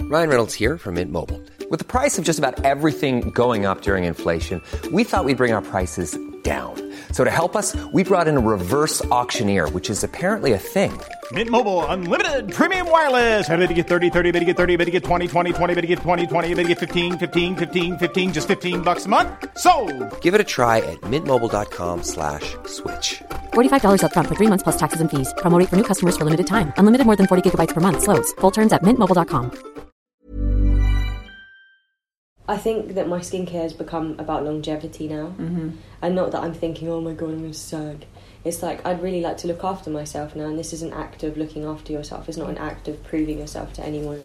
Ryan Reynolds here from Mint Mobile. With the price of just about everything going up during inflation, we thought we'd bring our prices down. So to help us, we brought in a reverse auctioneer, which is apparently a thing. Mint Mobile Unlimited Premium Wireless. How to get 30, 30, bit to get 30, bit to get 20, 20, 20, bit to get 20, 20, bit to get 15, 15, 15, 15, just $15 a month? Sold! Give it a try at mintmobile.com/switch. $45 up front for 3 months plus taxes and fees. Promo rate for new customers for limited time. Unlimited more than 40 gigabytes per month. Slows full terms at mintmobile.com. I think that my skincare has become about longevity now. And not that I'm thinking, oh my god, I'm going to sag. It's like, I'd really like to look after myself now, and this is an act of looking after yourself. It's not an act of proving yourself to anyone.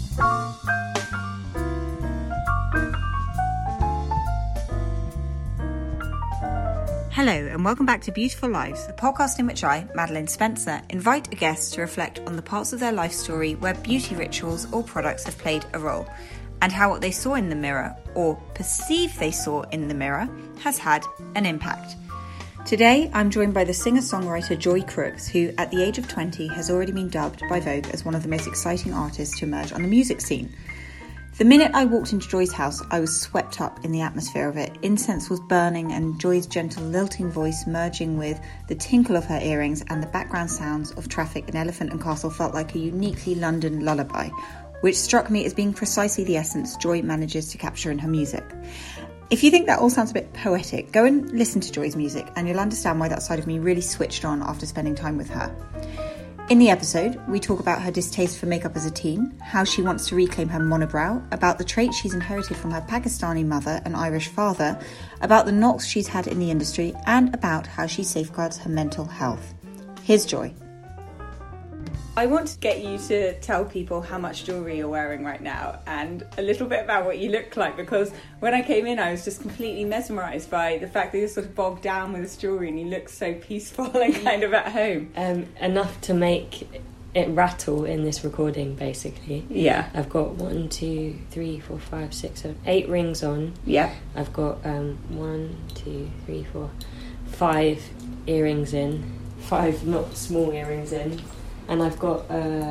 Hello and welcome back to Beautiful Lives, the podcast in which I, Madeline Spencer, invite a guest to reflect on the parts of their life story where beauty rituals or products have played a role, and how what they saw in the mirror, or perceive they saw in the mirror, has had an impact. Today, I'm joined by the singer-songwriter Joy Crooks, who, at the age of 20, has already been dubbed by Vogue as one of the most exciting artists to emerge on the music scene. The minute I walked into Joy's house, I was swept up in the atmosphere of it. Incense was burning and Joy's gentle lilting voice merging with the tinkle of her earrings and the background sounds of traffic in Elephant and Castle felt like a uniquely London lullaby, which struck me as being precisely the essence Joy manages to capture in her music. If you think that all sounds a bit poetic, go and listen to Joy's music and you'll understand why that side of me really switched on after spending time with her. In the episode, we talk about her distaste for makeup as a teen, how she wants to reclaim her monobrow, about the traits she's inherited from her Pakistani mother and Irish father, about the knocks she's had in the industry, and about how she safeguards her mental health. Here's Joy. I want to get you to tell people how much jewellery you're wearing right now and a little bit about what you look like, because when I came in I was just completely mesmerised by the fact that you're sort of bogged down with this jewellery and you look so peaceful and kind of at home. Enough to make it rattle in this recording, basically. Yeah. I've got 1, 2, 3, 4, 5, 6, 7, 8 rings on. Yeah. I've got 1, 2, 3, 4, 5 earrings in. 5 not small earrings in. And I've got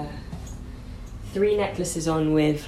3 necklaces on with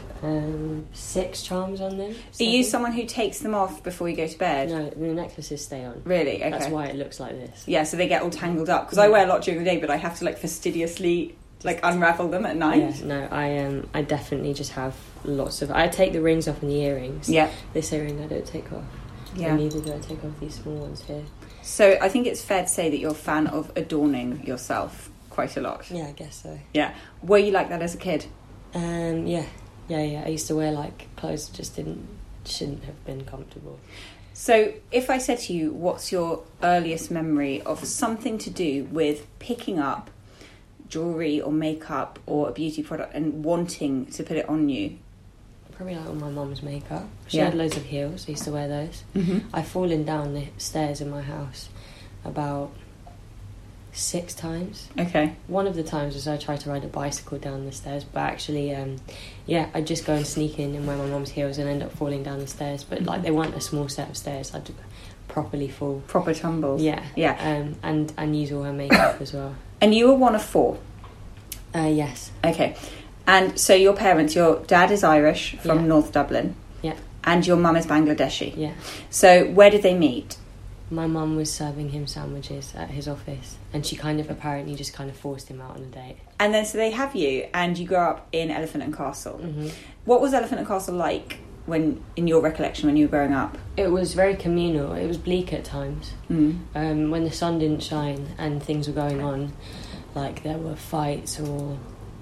6 charms on them. Are you someone who takes them off before you go to bed? No, the necklaces stay on. Really? Okay. That's why it looks like this. Yeah, so they get all tangled up. Because I wear a lot during the day, but I have to fastidiously unravel them at night. Yeah, no, I definitely just have lots of... I take the rings off and the earrings. Yeah. This earring I don't take off. Yeah. And neither do I take off these small ones here. So I think it's fair to say that you're a fan of adorning yourself quite a lot. Yeah, I guess so. Yeah. Were you like that as a kid? Yeah. I used to wear clothes that just shouldn't have been comfortable. So if I said to you, what's your earliest memory of something to do with picking up jewellery or makeup or a beauty product and wanting to put it on you? Probably on my mum's makeup. She had loads of heels. I used to wear those. Mm-hmm. I've fallen down the stairs in my house about 6 times. Okay. One of the times was I tried to ride a bicycle down the stairs, but actually, I'd just go and sneak in and wear my mum's heels and end up falling down the stairs. But they weren't a small set of stairs. I'd properly fall. Proper tumbles. Yeah. And use all her makeup as well. And you were one of 4? Yes. Okay. And so your parents, your dad is Irish from North Dublin. Yeah. And your mum is Bangladeshi. Yeah. So where did they meet? My mum was serving him sandwiches at his office, and she apparently just forced him out on a date. And then so they have you, and you grow up in Elephant and Castle. Mm-hmm. What was Elephant and Castle like in your recollection when you were growing up? It was very communal. It was bleak at times. Mm. When the sun didn't shine and things were going on, there were fights or...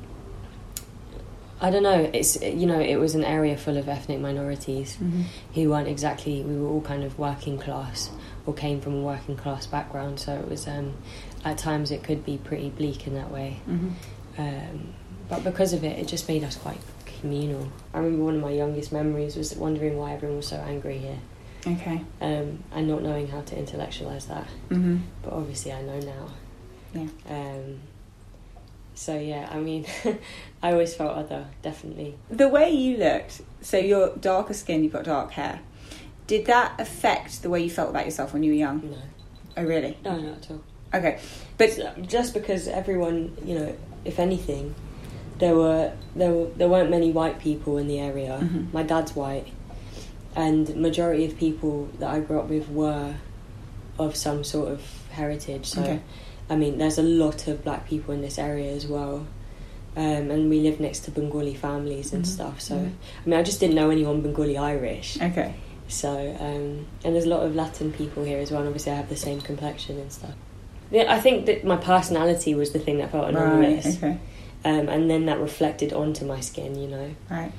I don't know, it was an area full of ethnic minorities who weren't exactly... We were all kind of working class or came from a working class background, so it was... at times it could be pretty bleak in that way. Mm-hmm. But because of it, it just made us quite communal. I remember one of my youngest memories was wondering why everyone was so angry here. Okay. And not knowing how to intellectualise that. Mm-hmm. But obviously I know now. Yeah. So yeah, I mean, I always felt other, definitely. The way you looked, so you're darker skin, you've got dark hair. Did that affect the way you felt about yourself when you were young? No. Oh, really? No, not at all. Okay. But just because everyone, if anything, there weren't many white people in the area. My dad's white, and majority of people that I grew up with were of some sort of heritage. So, I mean, there's a lot of black people in this area as well. And we live next to Bengali families and stuff. So, I mean, I just didn't know anyone Bengali Irish. Okay. So, and there's a lot of Latin people here as well. And obviously, I have the same complexion and stuff. Yeah, I think that my personality was the thing that felt anonymous. Right, okay. And then that reflected onto my skin, you know. Right.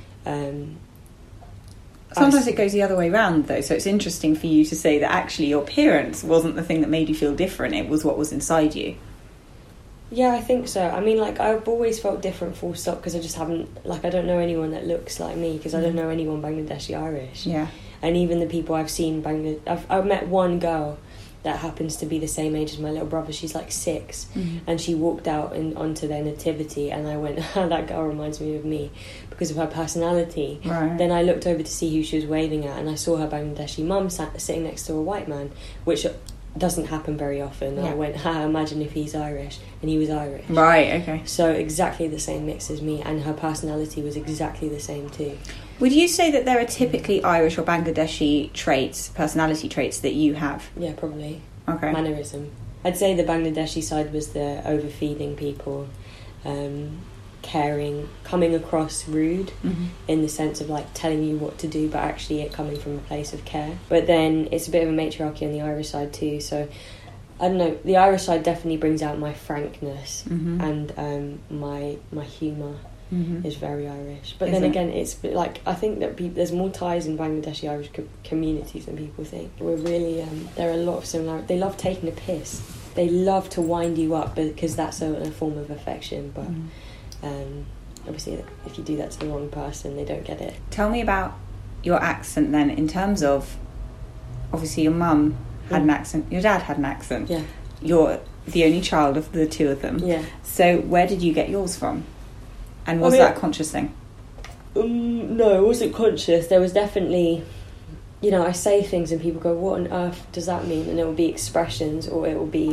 Sometimes it goes the other way round, though. So it's interesting for you to say that actually your appearance wasn't the thing that made you feel different. It was what was inside you. Yeah, I think so. I mean, like, I've always felt different, full stop, because I just haven't, like, I don't know anyone that looks like me, because I don't know anyone Bangladeshi Irish. Yeah. And even the people I've seen, I've met one girl that happens to be the same age as my little brother. She's like 6, and she walked out onto their nativity, and I went, that girl reminds me of me because of her personality. Right. Then I looked over to see who she was waving at, and I saw her Bangladeshi mum sitting next to a white man, which doesn't happen very often. And I went, imagine if he's Irish, and he was Irish. Right, okay. So exactly the same mix as me, and her personality was exactly the same too. Would you say that there are typically Irish or Bangladeshi traits, personality traits that you have? Yeah, probably. Okay. Mannerism. I'd say the Bangladeshi side was the overfeeding people, caring, coming across rude in the sense of like telling you what to do, but actually it coming from a place of care. But then it's a bit of a matriarchy on the Irish side too, so I don't know, the Irish side definitely brings out my frankness and my humour. Is very Irish, but then again, it's like I think that there's more ties in Bangladeshi Irish communities than people think. We're really there are a lot of similarities. They love taking a piss. They love to wind you up because that's a form of affection. But obviously, if you do that to the wrong person, they don't get it. Tell me about your accent then. In terms of, obviously, your mum had an accent. Your dad had an accent. Yeah. You're the only child of the two of them. Yeah. So where did you get yours from? And was that a conscious thing? No, it wasn't conscious. There was definitely, you know, I say things and people go, what on earth does that mean? And it will be expressions, or it will be...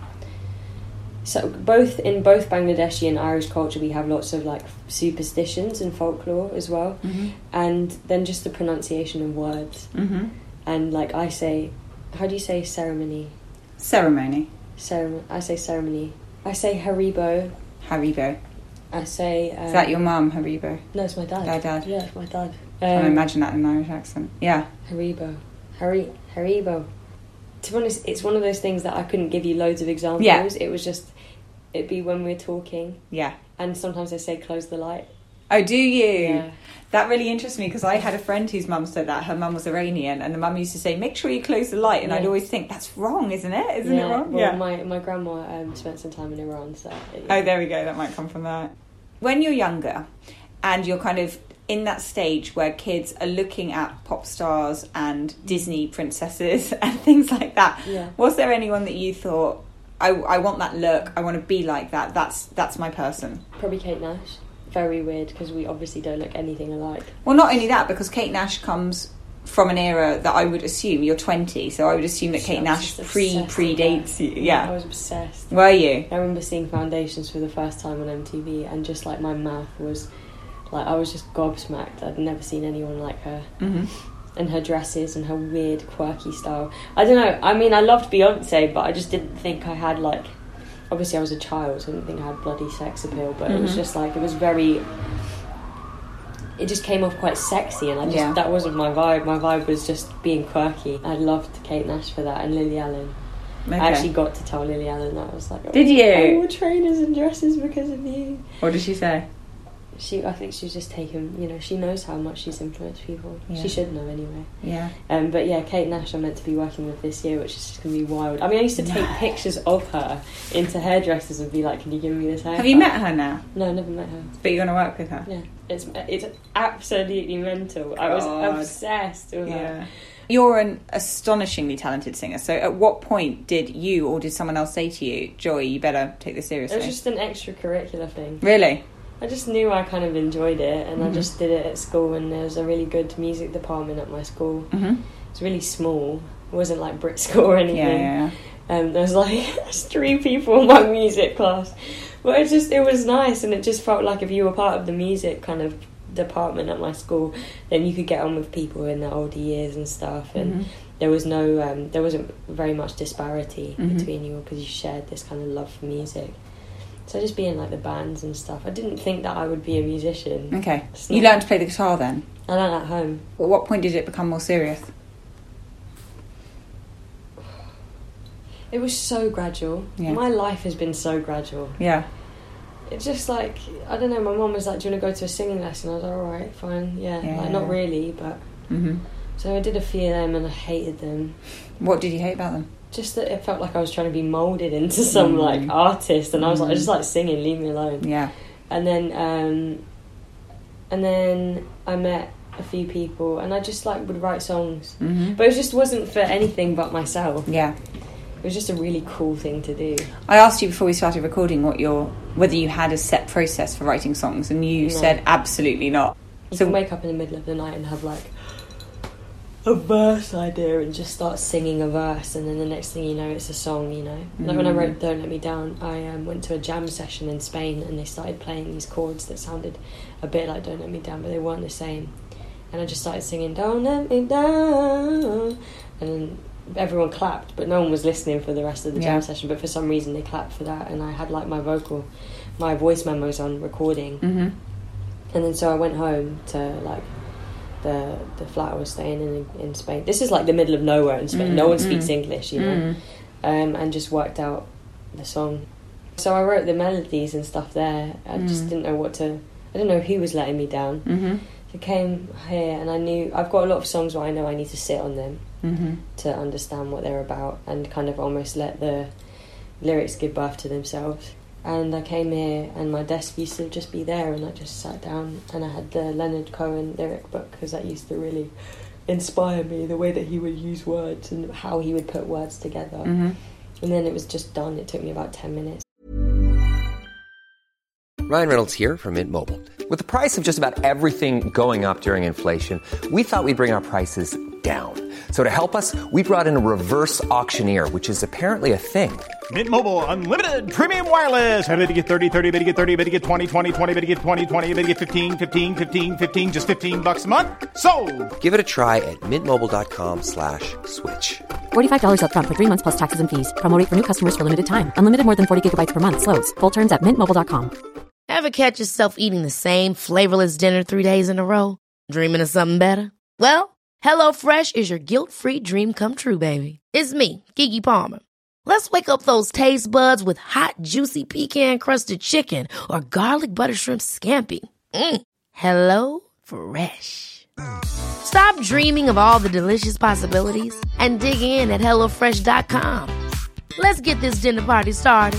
so in both Bangladeshi and Irish culture, we have lots of, like, superstitions and folklore as well. And then just the pronunciation of words. And, like, I say... How do you say ceremony? Ceremony. I say ceremony. I say Haribo. Haribo. I say... Is that your mum, Haribo? No, it's my dad. Your dad? Yeah, it's my dad. I can imagine that in an Irish accent. Yeah. Haribo. Haribo. To be honest, it's one of those things that I couldn't give you loads of examples. Yeah. It was just... It'd be when we're talking. Yeah. And sometimes I say, close the light. Oh, do you? Yeah. That really interests me because I had a friend whose mum said that. Her mum was Iranian, and the mum used to say, make sure you close the light. And I'd always think, that's wrong, isn't it? Isn't it wrong? Well, my grandma spent some time in Iran, so... Oh, there we go. That might come from that. When you're younger and you're kind of in that stage where kids are looking at pop stars and Disney princesses and things like that, was there anyone that you thought, I want that look, I want to be like that, that's my person? Probably Kate Nash. Very weird, because we obviously don't look anything alike. Well, not only that, because Kate Nash comes from an era that I would assume, you're 20, so I would assume that Kate Nash predates you. Yeah. I was obsessed. Were you? I remember seeing Foundations for the first time on MTV, and just like my mouth was, like, I was just gobsmacked. I'd never seen anyone like her. And her dresses and her weird, quirky style. I don't know, I mean, I loved Beyonce, but I just didn't think I had, like... Obviously, I was a child, so I didn't think I had bloody sex appeal, but it was just like, it was very... It just came off quite sexy, and that wasn't my vibe. My vibe was just being quirky. I loved Kate Nash for that, and Lily Allen. Okay. I actually got to tell Lily Allen that. I was like, oh, did you? I wore trainers and dresses because of you. What did she say? I think she's just taken, you know, she knows how much she's influenced people. Yeah. She should know anyway. Yeah. But yeah, Kate Nash I'm meant to be working with this year, which is just going to be wild. I mean, I used to take pictures of her into hairdressers and be like, can you give me this haircut? Have you met her now? No, never met her. But you're going to work with her? Yeah. It's absolutely mental. I was obsessed with her. You're an astonishingly talented singer. So at what point did you or did someone else say to you, Joy, you better take this seriously? It was just an extracurricular thing. Really? I just knew I kind of enjoyed it, and I just did it at school, and there was a really good music department at my school. It was really small. It wasn't like Brit School or anything. There's like 3 people in my music class, but it was nice, and it just felt like if you were part of the music kind of department at my school, then you could get on with people in the older years and stuff, and there was no there wasn't very much disparity between you because you shared this kind of love for music. So just being like the bands and stuff, I didn't think that I would be a musician. Okay. You learned to play the guitar then? I learned at home. At what point did it become more serious? It was so gradual. Yeah. My life has been so gradual. Yeah. It's just like, I don't know, my mum was like, do you want to go to a singing lesson? I was like, alright, fine, yeah. Like, not really, but... So I did a few of them and I hated them. What did you hate about them? Just that it felt like I was trying to be moulded into some like artist, and I was like, I just like singing, leave me alone. Yeah. And then I met a few people, and I just like would write songs, but it just wasn't for anything but myself. Yeah. It was just a really cool thing to do. I asked you before we started recording whether you had a set process for writing songs, and you said absolutely not. You can wake up in the middle of the night and have like a verse idea and just start singing a verse, and then the next thing you know it's a song, you know. Like when I wrote Don't Let Me Down, I went to a jam session in Spain, and they started playing these chords that sounded a bit like Don't Let Me Down, but they weren't the same, and I just started singing Don't Let Me Down, and then everyone clapped, but no one was listening for the rest of the jam session, but for some reason they clapped for that, and I had like my voice memos on recording, and then so I went home to like the flat I was staying in Spain. This is like the middle of nowhere in Spain. No one speaks English, you know. And just worked out the song. So I wrote the melodies and stuff there. I just didn't know I didn't know who was letting me down. So I came here, and I knew I've got a lot of songs where I know I need to sit on them to understand what they're about, and kind of almost let the lyrics give birth to themselves. And I came here, and my desk used to just be there, and I just sat down, and I had the Leonard Cohen lyric book, because that used to really inspire me, the way that he would use words and how he would put words together. And then it was just done. It took me about 10 minutes. Ryan Reynolds here from Mint Mobile. With the price of just about everything going up during inflation, we thought we'd bring our prices down. So to help us, we brought in a reverse auctioneer, which is apparently a thing. Mint Mobile Unlimited Premium Wireless. How to get 30, 30, how to get 30, how to get 20, 20, 20, how to get 20, 20, how to get 15, 15, 15, 15, just $15 a month? Sold! Give it a try at mintmobile.com/switch. $45 up front for 3 months plus taxes and fees. Promo rate for new customers for limited time. Unlimited more than 40 gigabytes per month. Slows full terms at mintmobile.com. Ever catch yourself eating the same flavorless dinner 3 days in a row? Dreaming of something better? Well, HelloFresh is your guilt-free dream come true, baby. It's me, Keke Palmer. Let's wake up those taste buds with hot, juicy pecan-crusted chicken or garlic butter shrimp scampi. Hello Fresh. Stop dreaming of all the delicious possibilities and dig in at HelloFresh.com. Let's get this dinner party started.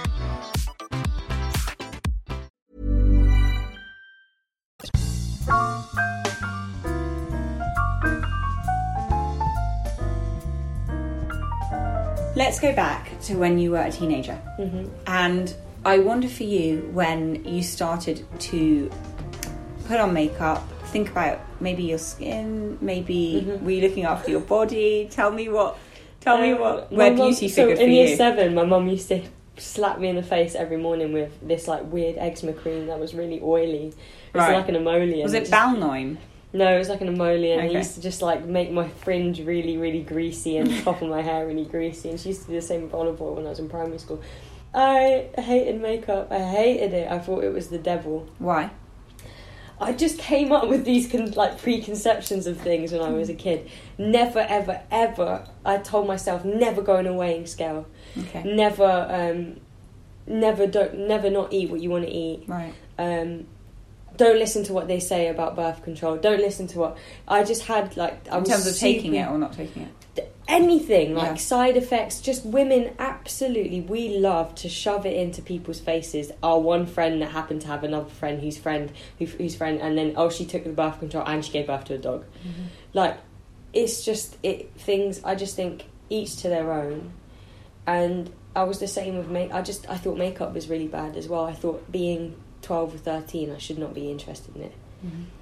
Let's go back to when you were a teenager. And I wonder for you, when you started to put on makeup, think about maybe your skin, maybe were you looking after your body? Tell me where beauty figured for you. In year 7, my mum used to slap me in the face every morning with this like weird eczema cream that was really oily. It was like an emollient. Was it Balnoin? No, it was like an emollient. Okay. I used to just like make my fringe really, really greasy and the top of my hair really greasy. And she used to do the same with olive oil when I was in primary school. I hated makeup. I hated it. I thought it was the devil. Why? I just came up with these preconceptions of things when I was a kid. Never, ever, ever. I told myself never go on a weighing scale. Okay. Never not eat what you want to eat. Right. Don't listen to what they say about birth control. Don't listen to what... I just had, in terms of taking it or not taking it? Anything, side effects. Just women, absolutely, we love to shove it into people's faces. Our one friend that happened to have another friend whose friend, and then, she took the birth control and she gave birth to a dog. It's just, things, I just think, each to their own. And I was the same with I thought makeup was really bad as well. I thought being 12 or 13, I should not be interested in it.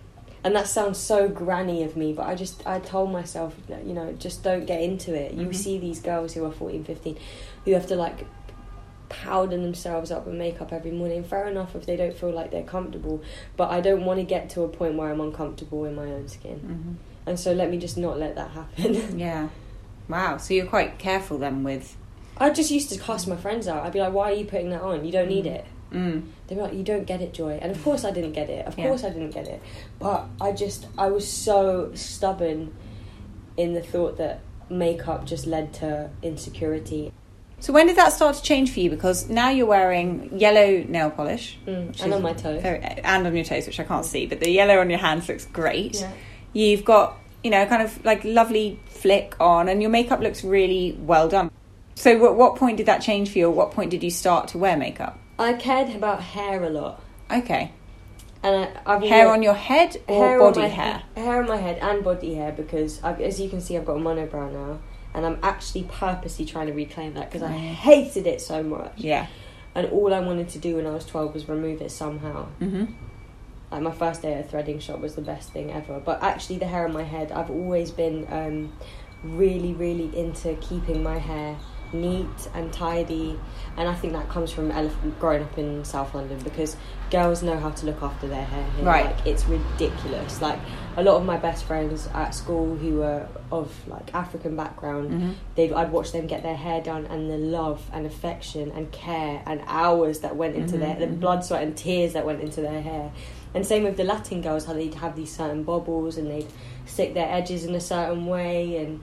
And that sounds so granny of me, but I told myself, you know, just don't get into it. You see these girls who are 14, 15 who have to like powder themselves up with makeup every morning. Fair enough if they don't feel like they're comfortable, but I don't want to get to a point where I'm uncomfortable in my own skin. And so let me just not let that happen. Yeah. Wow. So you're quite careful then with... I just used to cast my friends out. I'd be like, why are you putting that on? You don't need it. They were like, you don't get it, Joy. And of course I didn't get it. Of course I didn't get it. But I was so stubborn in the thought that makeup just led to insecurity. So when did that start to change for you? Because now you're wearing yellow nail polish. And on my toes. And on your toes, which I can't see. But the yellow on your hands looks great. Yeah. You've got, you know, kind of like lovely flick on. And your makeup looks really well done. So at what point did that change for you? Or what point did you start to wear makeup? I cared about hair a lot. Okay. And I've hair on your head or body hair? Hair on my head and body hair, because as you can see, I've got a monobrow now. And I'm actually purposely trying to reclaim that because I hated it so much. Yeah. And all I wanted to do when I was 12 was remove it somehow. Like my first day at a threading shop was the best thing ever. But actually the hair on my head, I've always been really, really into keeping my hair neat and tidy. And I think that comes from growing up in South London, because girls know how to look after their hair here. Right. Like, it's ridiculous. Like, a lot of my best friends at school who were of like African background, I'd watch them get their hair done, and the love and affection and care and hours that went into the blood, sweat and tears that went into their hair. And same with the Latin girls, how they'd have these certain bobbles and they'd stick their edges in a certain way, and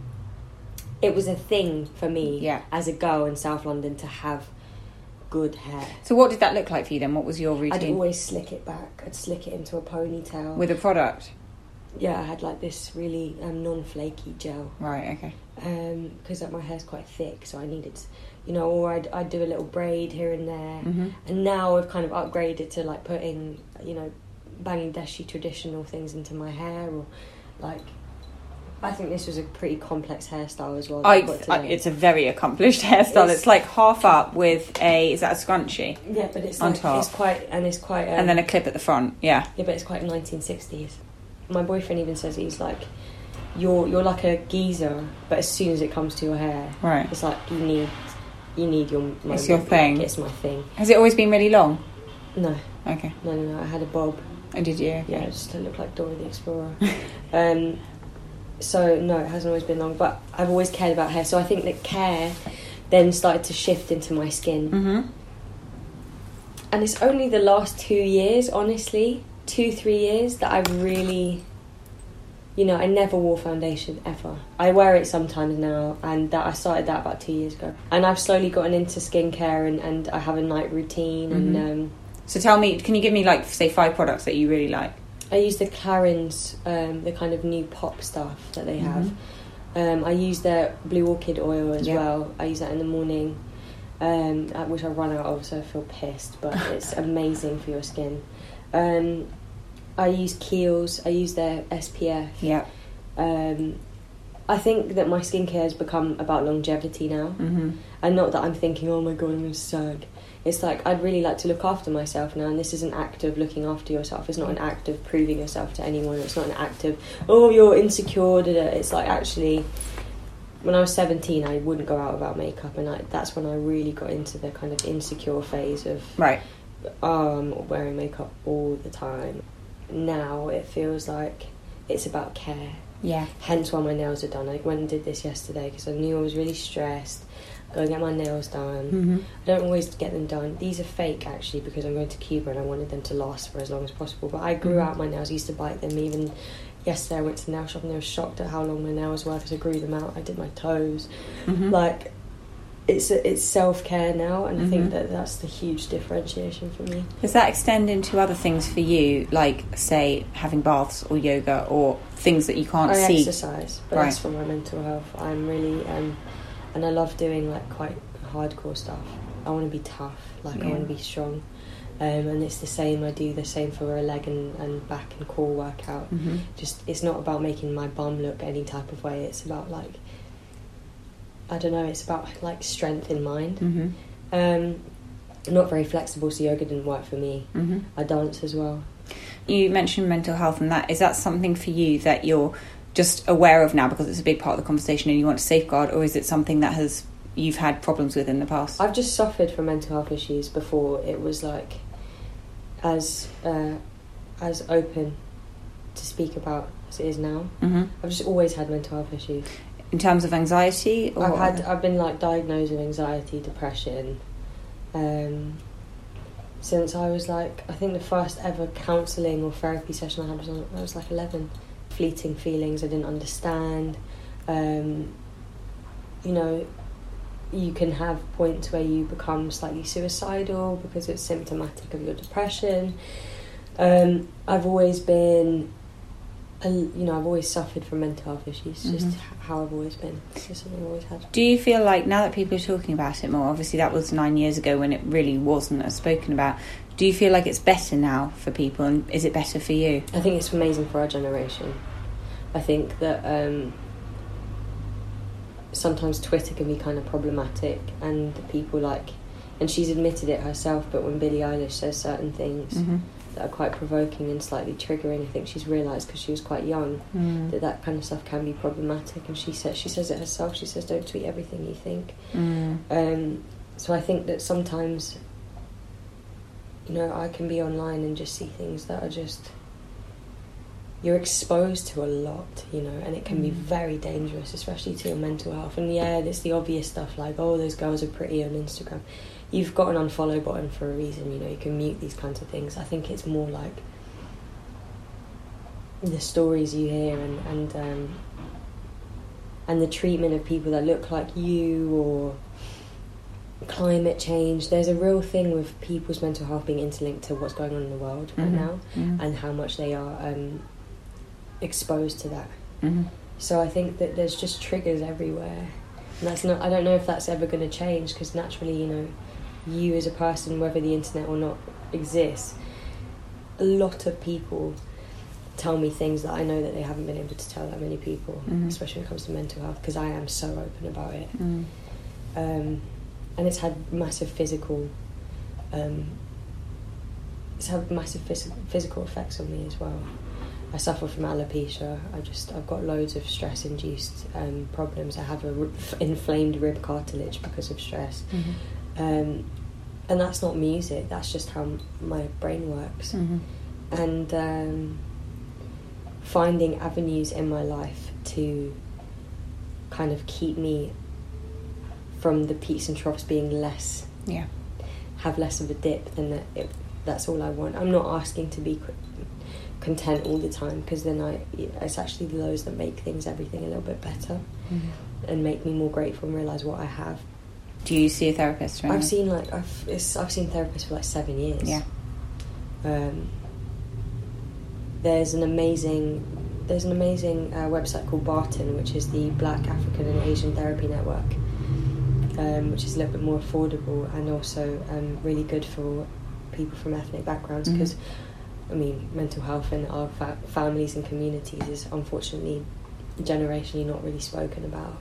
it was a thing for me as a girl in South London to have good hair. So what did that look like for you then? What was your routine? I'd always slick it back. I'd slick it into a ponytail. With a product? Yeah, I had like this really non-flaky gel. Right, okay. Because my hair's quite thick, so I needed, you know, or I'd do a little braid here and there. And now I've kind of upgraded to like putting, you know, Bangladeshi traditional things into my hair, or like... I think this was a pretty complex hairstyle as well. It's a very accomplished hairstyle. It's like half up with is that a scrunchie? Yeah, but it's on like, top. It's quite... and then a clip at the front, yeah. Yeah, but it's quite 1960s. My boyfriend even says, he's like, you're like a geezer, but as soon as it comes to your hair, right, it's like you need your moment. It's your thing. Like, it's my thing. Has it always been really long? No. Okay. No. I had a bob. Oh, did you? Okay. Yeah, just to look like Dora the Explorer. So, no, it hasn't always been long, but I've always cared about hair. So I think that care then started to shift into my skin. And it's only the last 2 years, honestly, 2-3 years, that I've really... You know, I never wore foundation, ever. I wear it sometimes now, and I started that about 2 years ago. And I've slowly gotten into skincare, and I have a night routine. And So tell me, can you give me, like, say, 5 products that you really like? I use the Clarins, the kind of new pop stuff that they have. I use their Blue Orchid oil as well. I use that in the morning, which I run out of, so I feel pissed, but it's amazing for your skin. I use Kiehl's. I use their SPF. Yeah. I think that my skincare has become about longevity now. And not that I'm thinking, oh my God, I'm going to sag. It's like, I'd really like to look after myself now, and this is an act of looking after yourself. It's not an act of proving yourself to anyone. It's not an act of, oh, you're insecure. It's like, actually, when I was 17, I wouldn't go out without makeup, and that's when I really got into the kind of insecure phase of, I'm wearing makeup all the time. Now it feels like it's about care. Yeah. Hence why my nails are done. I went and did this yesterday because I knew I was really stressed. Go and get my nails done. I don't always get them done. These are fake, actually, because I'm going to Cuba and I wanted them to last for as long as possible. But I grew out my nails. I used to bite them. Even yesterday I went to the nail shop and they were shocked at how long my nails were because I grew them out. I did my toes. Like, it's self-care now, and I think that's the huge differentiation for me. Does that extend into other things for you, like, say, having baths or yoga or things that you can't see? I exercise, but that's for my mental health. I'm really... and I love doing like quite hardcore stuff. I want to be tough, I want to be strong, and it's the same. I do the same for a leg and back and core workout. Just, it's not about making my bum look any type of way. It's about like, I don't know, it's about like strength in mind. Not very flexible, so yoga didn't work for me. I dance as well. you mentioned mental health, and is that something for you that you're just aware of now because it's a big part of the conversation and you want to safeguard, or is it something that you've had problems with in the past? I've just suffered from mental health issues before it was like as open to speak about as it is now. Mm-hmm. I've just always had mental health issues. In terms of anxiety? Or I've been like diagnosed with anxiety, depression, since I was like, I think the first ever counselling or therapy session I had was when I was like 11. Fleeting feelings I didn't understand. You know, you can have points where you become slightly suicidal because it's symptomatic of your depression. I've always been, I've always suffered from mental health issues. Mm-hmm. Just how I've always been. It's just something I've always had. Do you feel like now that people are talking about it more, obviously that was 9 years ago when it really wasn't as spoken about, do you feel like it's better now for people, and is it better for you? I think it's amazing for our generation. I think that sometimes Twitter can be kind of problematic, and people and she's admitted it herself, but when Billie Eilish says certain things Mm-hmm. that are quite provoking and slightly triggering, I think she's realised because she was quite young that kind of stuff can be problematic, and she says it herself. She says, don't tweet everything you think. So I think that sometimes, I can be online and just see things that are just, you're exposed to a lot, and it can be very dangerous, especially to your mental health. And yeah, there's the obvious stuff like, oh, those girls are pretty on Instagram. You've got an unfollow button for a reason, you can mute these kinds of things. I think it's more like the stories you hear and the treatment of people that look like you, or climate change. There's a real thing with people's mental health being interlinked to what's going on in the world right now, and how much they are exposed to that. So I think that there's just triggers everywhere, and I don't know if that's ever going to change, because naturally, you as a person, whether the internet or not exists, a lot of people tell me things that I know that they haven't been able to tell that many people, especially when it comes to mental health, because I am so open about it. And it's had massive physical physical effects on me as well. I suffer from alopecia. I've got loads of stress-induced problems. I have inflamed rib cartilage because of stress. And that's not music, that's just how my brain works. And finding avenues in my life to kind of keep me from the peaks and troughs being less, have less of a dip, then that's all I want. I'm not asking to be content all the time, because then it's actually the lows that make everything a little bit better, and make me more grateful and realise what I have. Do you see a therapist? Right? I've seen therapists for 7 years. Yeah. There's an amazing website called Barton, which is the Black, African and Asian Therapy Network, which is a little bit more affordable, and also really good for people from ethnic backgrounds, because mental health in our families and communities is unfortunately generationally not really spoken about.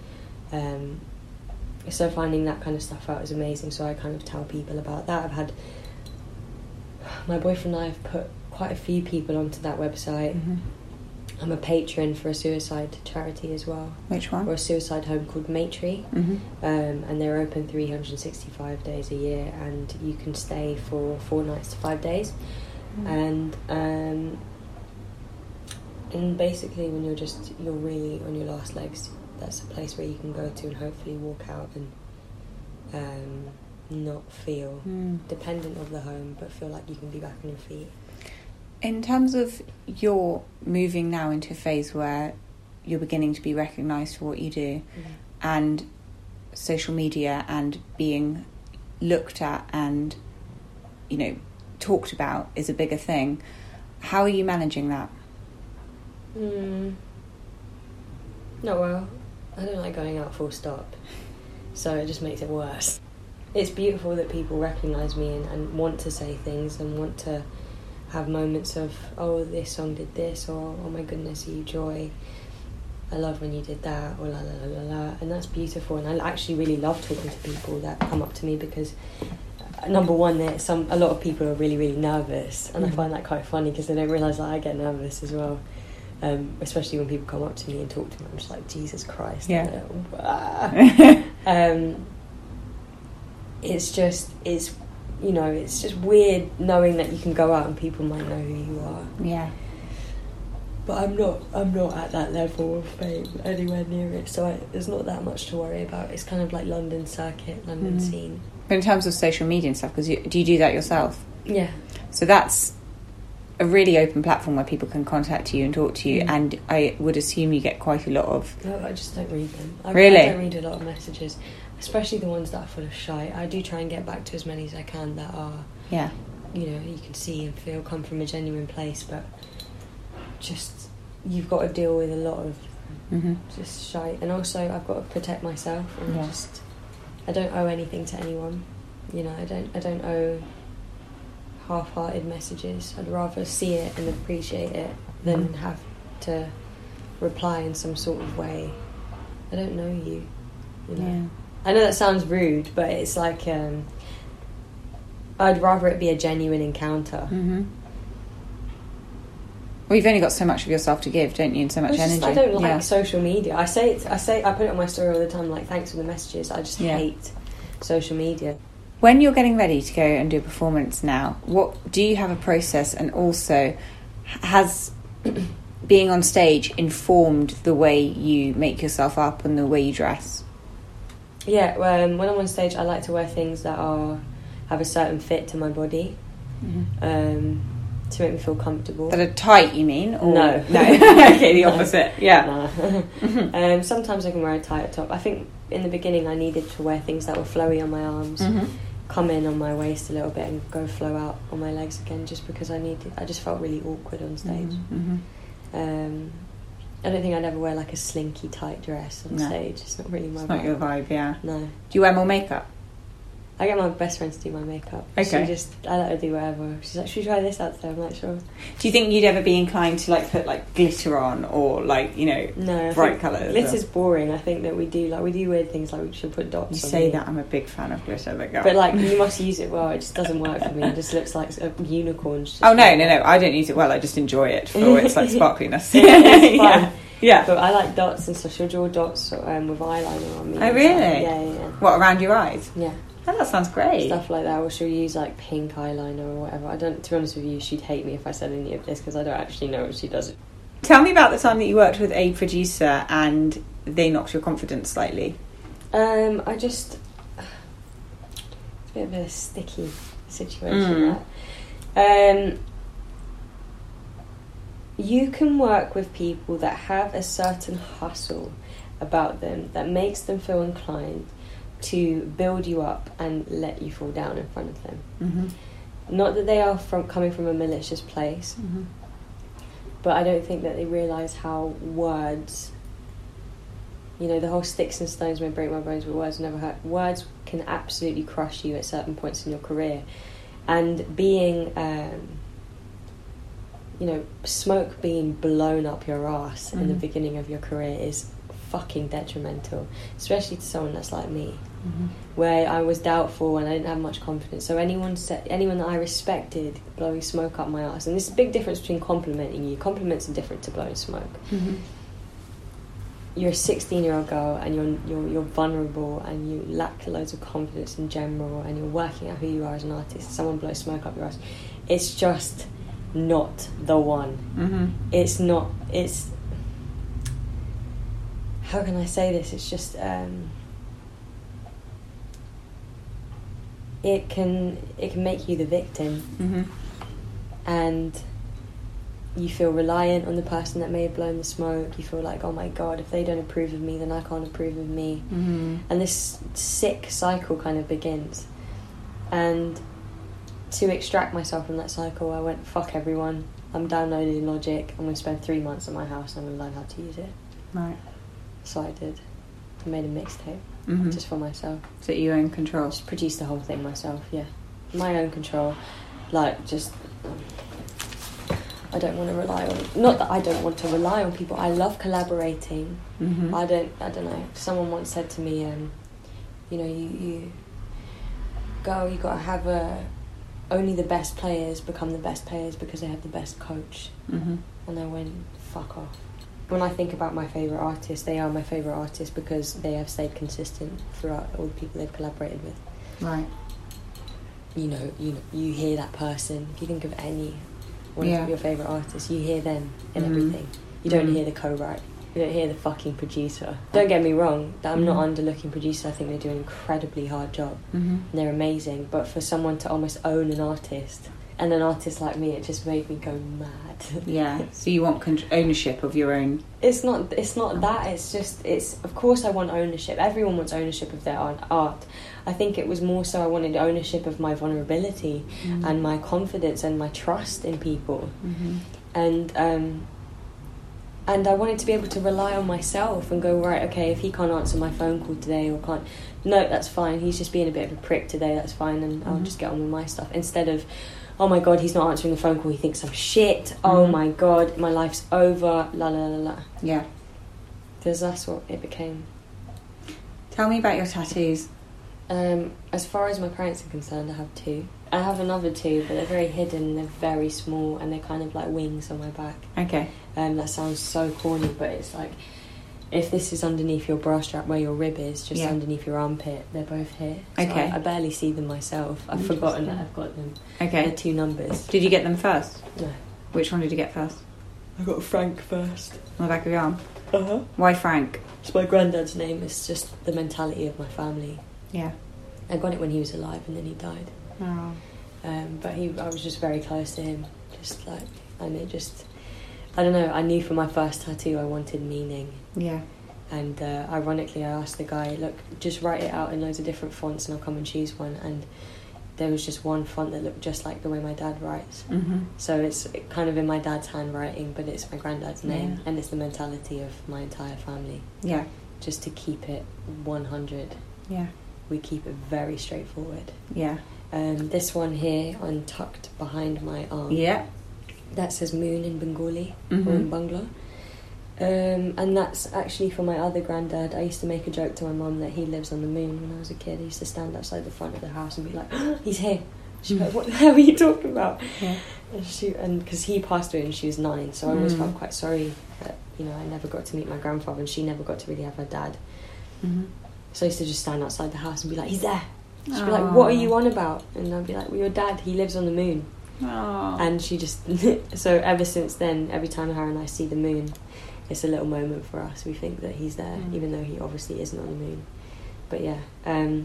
So finding that kind of stuff out is amazing, so I kind of tell people about that. My boyfriend and I have put quite a few people onto that website. I'm a patron for a suicide charity as well. Which one? Or a suicide home called Maitri. And they're open 365 days a year, and you can stay for 4 nights to 5 days. And basically when you're really on your last legs, that's a place where you can go to and hopefully walk out and not feel dependent of the home, but feel like you can be back on your feet. In terms of your moving now into a phase where you're beginning to be recognised for what you do, and social media and being looked at and talked about is a bigger thing, how are you managing that? Not well. I don't like going out full stop, so it just makes it worse. It's beautiful that people recognise me and want to say things and want to have moments of, oh, this song did this, or oh my goodness, are you Joy? I love when you did that, or la la la la la, and that's beautiful. And I actually really love talking to people that come up to me, because number one, a lot of people are really, really nervous, and I find that quite funny because they don't realise that I get nervous as well. Especially when people come up to me and talk to me, I'm just like, Jesus Christ. Yeah. It's just weird knowing that you can go out and people might know who you are. Yeah. But I'm not at that level of fame anywhere near it, so there's not that much to worry about. It's kind of like London circuit, London scene. But in terms of social media and stuff, because do you do that yourself? Yeah. So that's a really open platform where people can contact you and talk to you, and I would assume you get quite a lot of... No, I just don't read them. Really? I don't read a lot of messages, especially the ones that are full of shite. I do try and get back to as many as I can that are, you can see and feel come from a genuine place, but just you've got to deal with a lot of just shite. And also I've got to protect myself, and I don't owe anything to anyone. I don't owe half-hearted messages. I'd rather see it and appreciate it than have to reply in some sort of way. I don't know you. Yeah. I know that sounds rude, but it's like I'd rather it be a genuine encounter. Well, you've only got so much of yourself to give, don't you, and so much energy. I don't like social media. I put it on my story all the time, like, thanks for the messages. I just hate social media. When you're getting ready to go and do a performance now, what do you have a process, and also has being on stage informed the way you make yourself up and the way you dress? Yeah, when I'm on stage, I like to wear things that have a certain fit to my body, to make me feel comfortable. That are tight, you mean? Or... No. Okay, the opposite. Yeah. No. Sometimes I can wear a tighter top. I think in the beginning I needed to wear things that were flowy on my arms, come in on my waist a little bit, and go flow out on my legs again, just because I just felt really awkward on stage. I don't think I'd ever wear like a slinky tight dress on stage. It's not really my vibe. It's not your vibe, yeah. No. Do you wear more makeup? I get my best friend to do my makeup. Okay. I let her do whatever. She's like, should we try this out today? I'm like, sure. Do you think you'd ever be inclined to like put like glitter on, or like, no, bright colours? Glitter's boring. I think that we do weird things, like we should put dots on. You say that, I'm a big fan of glitter, but like, you must use it well. It just doesn't work for me. It just looks like a unicorn. Oh no, I don't use it well. I just enjoy it for its like sparkliness. It's fun. Yeah. But I like dots and stuff. She'll draw dots with eyeliner on me. Oh really? Yeah. What, around your eyes? Yeah. Oh, that sounds great. Stuff like that, or she'll use like pink eyeliner or whatever. To be honest with you, she'd hate me if I said any of this because I don't actually know what she does. Tell me about the time that you worked with a producer and they knocked your confidence slightly. It's a bit of a sticky situation. That. You can work with people that have a certain hustle about them that makes them feel inclined to build you up and let you fall down in front of them. Not that they are coming from a malicious place, but I don't think that they realise how words, the whole sticks and stones may break my bones, but words never hurt. Words can absolutely crush you at certain points in your career. And being, smoke being blown up your ass in the beginning of your career is fucking detrimental, especially to someone that's like me, where I was doubtful and I didn't have much confidence. So anyone that I respected blowing smoke up my ass, and there's a big difference between complimenting you. Compliments are different to blowing smoke. You're a 16-year-old girl and you're vulnerable and you lack loads of confidence in general, and you're working out who you are as an artist. Someone blows smoke up your ass. It's just not the one. It's not. It's. How can I say this? It's just it can make you the victim, and you feel reliant on the person that may have blown the smoke. You feel like, oh my god, if they don't approve of me, then I can't approve of me, and this sick cycle kind of begins. And to extract myself from that cycle, I went, fuck everyone. I'm downloading Logic. I'm going to spend 3 months at my house and I'm going to learn how to use it. Right. So I did. I made a mixtape just for myself. So you own control? Just produced the whole thing myself, yeah. My own control. Like, just... I don't want to rely on... Not that I don't want to rely on people. I love collaborating. I don't know. Someone once said to me, you girl, you got to have only the best players become the best players because they have the best coach. Mm-hmm. And I went, fuck off. When I think about my favourite artists, they are my favourite artists because they have stayed consistent throughout all the people they've collaborated with. Right. You hear that person. If you think of any one Yeah. of your favourite artists, you hear them in everything. You don't hear the co-write. You don't hear the fucking producer. Don't get me wrong, I'm not underlooking producers. I think they do an incredibly hard job. And they're amazing. But for someone to almost own an artist, and an artist like me, it just made me go mad. Yeah. So you want ownership of your own. It's not that. It's of course I want ownership. Everyone wants ownership of their art. I think it was more so I wanted ownership of my vulnerability and my confidence and my trust in people. And I wanted to be able to rely on myself and go, right, okay, if he can't answer my phone call today or can't, no, that's fine, he's just being a bit of a prick today, that's fine, and I'll just get on with my stuff. Instead of, oh my God, he's not answering the phone call, he thinks I'm shit, oh my God, my life's over, la la la la. Yeah. Because that's what it became. Tell me about your tattoos. As far as my parents are concerned, I have 2. I have another 2, but they're very hidden, they're very small, and they're kind of like wings on my back. Okay. That sounds so corny, but it's like, if this is underneath your bra strap where your rib is, just underneath your armpit, they're both here. So Okay. I barely see them myself. I've forgotten that I've got them. Okay. They're 2 numbers. Did you get them first? No. Which one did you get first? I got Frank first. On the back of your arm? Uh-huh. Why Frank? It's my granddad's name. It's just the mentality of my family. Yeah. I got it when he was alive and then he died. Oh. But I was just very close to him. Just like, and it just, I don't know, I knew from my first tattoo I wanted meaning. Yeah. And ironically, I asked the guy, look, just write it out in loads of different fonts and I'll come and choose one. And there was just one font that looked just like the way my dad writes. So it's kind of in my dad's handwriting, but it's my granddad's name. And it's the mentality of my entire family. Yeah. Just to keep it 100. Yeah. We keep it very straightforward. Yeah. This one here, untucked behind my arm. Yeah. That says moon in Bengali, or in Bangla. And that's actually for my other granddad. I used to make a joke to my mum that he lives on the moon when I was a kid. I used to stand outside the front of the house and be like, oh, he's here. She'd be like, what the hell are you talking about? Yeah. And because he passed away when she was 9, so I always felt quite sorry that, I never got to meet my grandfather and she never got to really have her dad. So I used to just stand outside the house and be like, he's there. She'd be like, what are you on about? And I'd be like, well, your dad, he lives on the moon. Aww. And she just, so ever since then, every time her and I see the moon, it's a little moment for us. We think that he's there, even though he obviously isn't on the moon. But yeah. And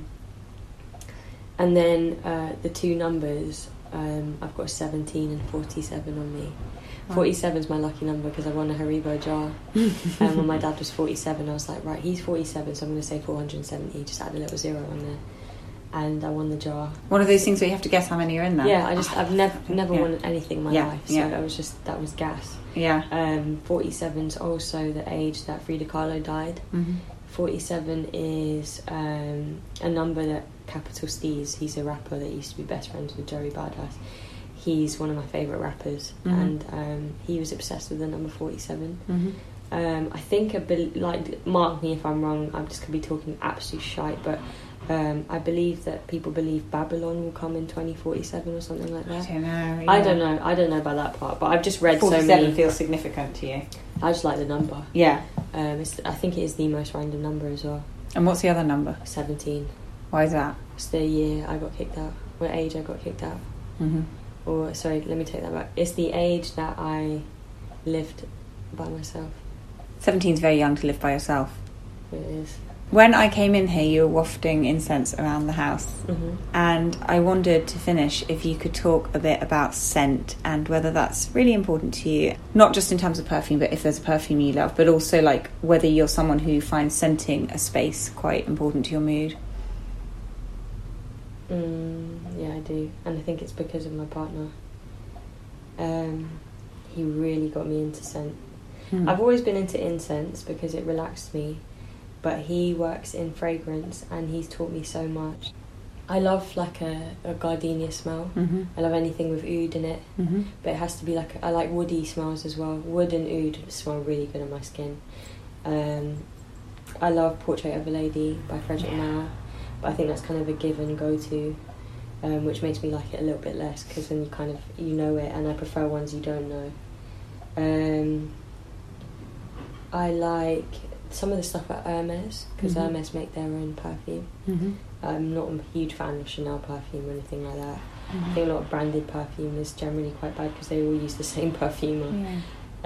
then the 2 numbers, I've got 17 and 47 on me. 47 is my lucky number because I won a Haribo jar. And when my dad was 47, I was like, right, he's 47, so I'm going to say 470. Just add a little 0 on there. And I won the jar. One of those things where you have to guess how many are in there. Yeah, I've never won anything in my life, so that was gas. Yeah. 47's also the age that Frida Kahlo died. 47 is a number that Capital Steez, he's a rapper that used to be best friends with Joey Badass. He's one of my favourite rappers, and he was obsessed with the number 47. I think, like, mark me if I'm wrong, I'm just going to be talking absolute shite, but I believe that people believe Babylon will come in 2047 or something like that. I don't know. Yeah. I don't know about that part, but I've just read 47 so many. feels significant to you. I just like the number. Yeah. I think it is the most random number as well. And what's the other number? 17. Why is that? It's the year I got kicked out. What age I got kicked out. Or, sorry, let me take that back. It's the age that I lived by myself. 17's very young to live by yourself. It is. When I came in here, you were wafting incense around the house. And I wondered, to finish, if you could talk a bit about scent and whether that's really important to you. Not just in terms of perfume, but if there's a perfume you love, but also like whether you're someone who finds scenting a space quite important to your mood. Yeah, I do. And I think it's because of my partner. He really got me into scent. I've always been into incense because it relaxed me. But he works in fragrance and he's taught me so much. I love like a gardenia smell. I love anything with oud in it. But it has to be like, I like woody smells as well. Wood and oud smell really good on my skin. I love Portrait of a Lady by Frederick Mayer. But I think that's kind of a given go-to. which makes me like it a little bit less because then you know it, and I prefer ones you don't know. I like some of the stuff at Hermes because Hermes make their own perfume. I'm not a huge fan of Chanel perfume or anything like that. I think a lot of branded perfume is generally quite bad because they all use the same perfumer.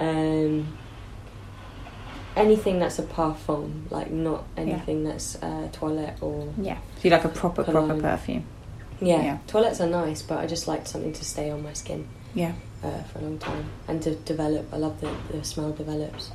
Anything that's a parfum, like not anything that's toilette or so you like a proper perfume. Toilettes are nice, but I just like something to stay on my skin for a long time and to develop. I love the smell develops.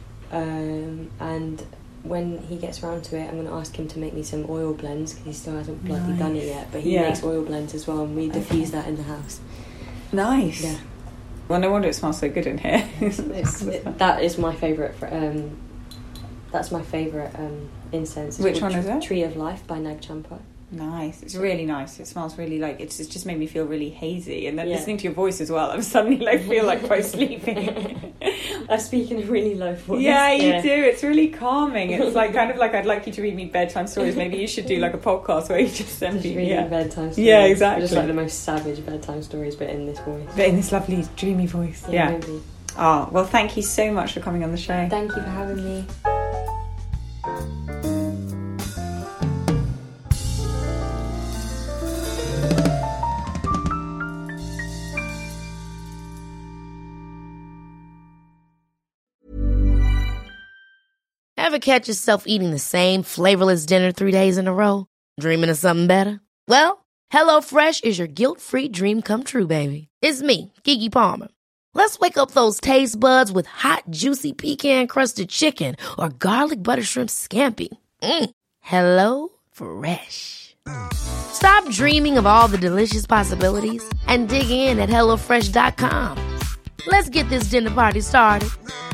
And when he gets around to it, I'm going to ask him to make me some oil blends because he still hasn't bloody done it yet, but he makes oil blends as well, and we diffuse that in the house. Nice. Yeah. Well, no wonder it smells so good in here. That is my favourite. That's my favourite incense. Which one is it? Tree of Life by Nag Champa. Nice. It's really nice. It smells really it's just made me feel really hazy, and then listening to your voice as well, I'm suddenly feel quite sleepy. I speak in a really low voice. Yeah, you do. It's really calming. It's kind of like I'd like you to read me bedtime stories. Maybe you should do a podcast where you just send me bedtime stories. Yeah, exactly. Just the most savage bedtime stories, but in this voice. But in this lovely dreamy voice. Yeah. Maybe. Oh, well, thank you so much for coming on the show. Thank you for having me. Ever catch yourself eating the same flavorless dinner 3 days in a row? Dreaming of something better? Well, HelloFresh is your guilt-free dream come true, baby. It's me, Keke Palmer. Let's wake up those taste buds with hot, juicy pecan-crusted chicken or garlic butter shrimp scampi. Hello Fresh. Stop dreaming of all the delicious possibilities and dig in at HelloFresh.com. Let's get this dinner party started.